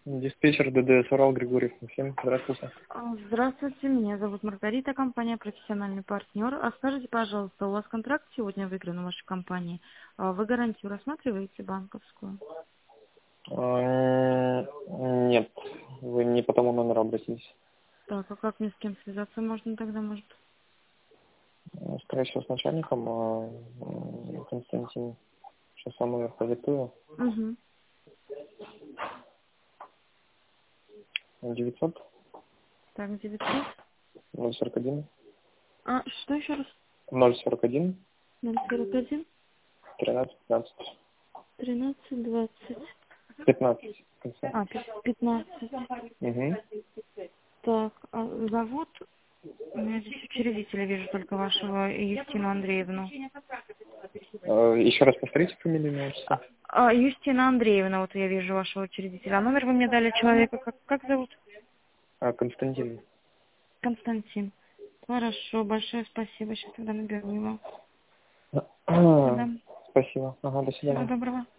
Диспетчер ДДС Урал Григорьев Максим. Здравствуйте. Здравствуйте, меня зовут Маргарита, компания «Профессиональный партнер». А скажите, пожалуйста, у вас контракт сегодня выигран в вашей компании? Вы гарантию рассматриваете банковскую? Нет, вы не по тому номеру обратились. Так, а как мне с кем связаться можно тогда, может? Скорее всего, с начальником Константин. Сейчас вам номер продиктую. Угу. 900 Так, 900. 041 Что еще раз? 041 041 13 15. 13 20. 15. 15. Угу. Так, зовут... У меня здесь учредителя вижу только вашего, Юстину Андреевну. Еще раз повторите фамилию, имя, отчество. Юстина Андреевна, вот я вижу вашего учредителя. А номер вы мне дали человека, как зовут? Константин. Константин. Хорошо, большое спасибо. Сейчас тогда наберу его. Да. Спасибо. Ага, до Всего свидания. доброго.